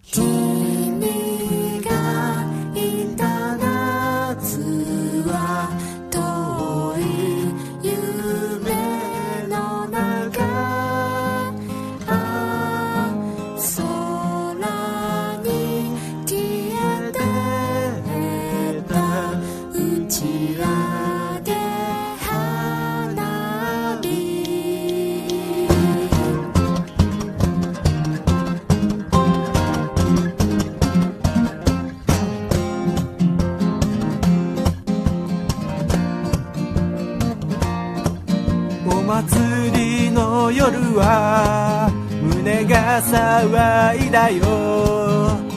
君がいた夏は遠い夢の中、空に消えてた打ち上げ花火。お祭りの夜は胸が騒いだよ。